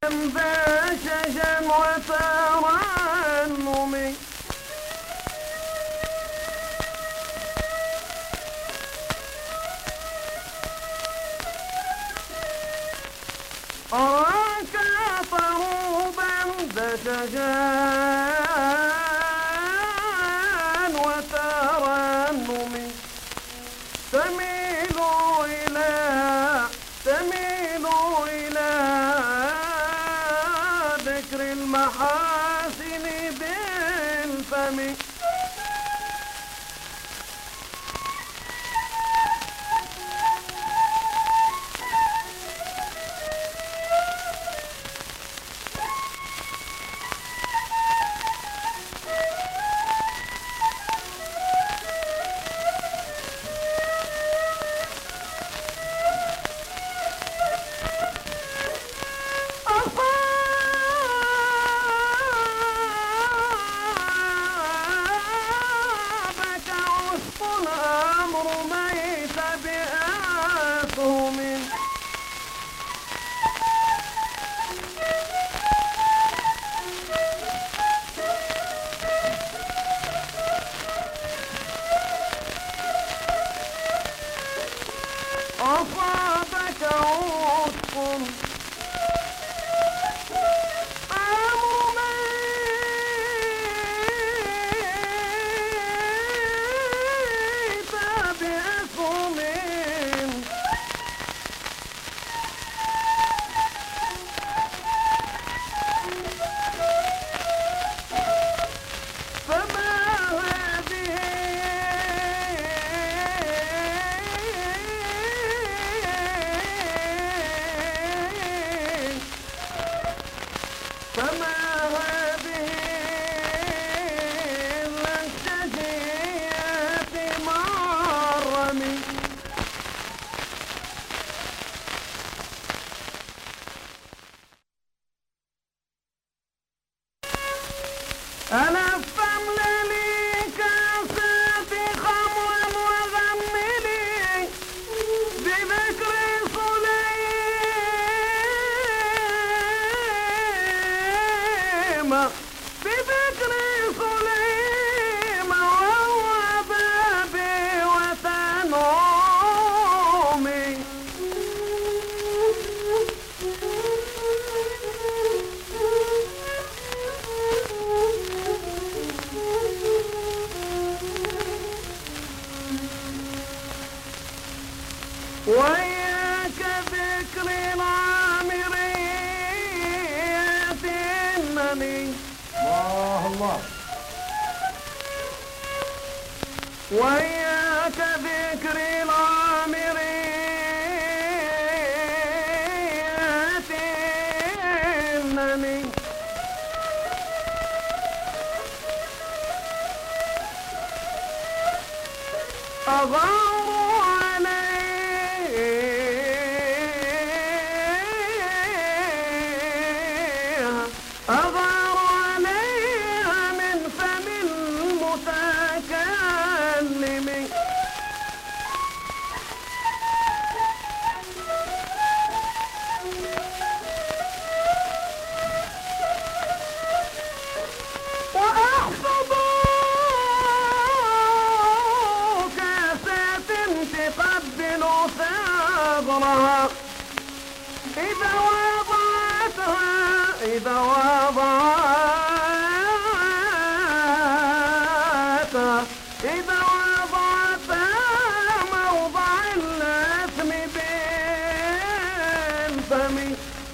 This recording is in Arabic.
بشجا وترنم أراك طروبا بشجا وترنم تميل إلى ذكر المحاسن بالفم أصابك عطف أمر ميت بأسهم فما هذه الشجيات مرمي أنا فامللي كاسات خمر وغملي بذكر سليم وهو بابي وتنومي وإياك ذكر العامريات إنني الله وإياك ذكر العامريات إنني أغار عليها من فم المتكلم وأحفظ كاسات تقبل ثغرها إذا وضعتها موضع اللثم بالفم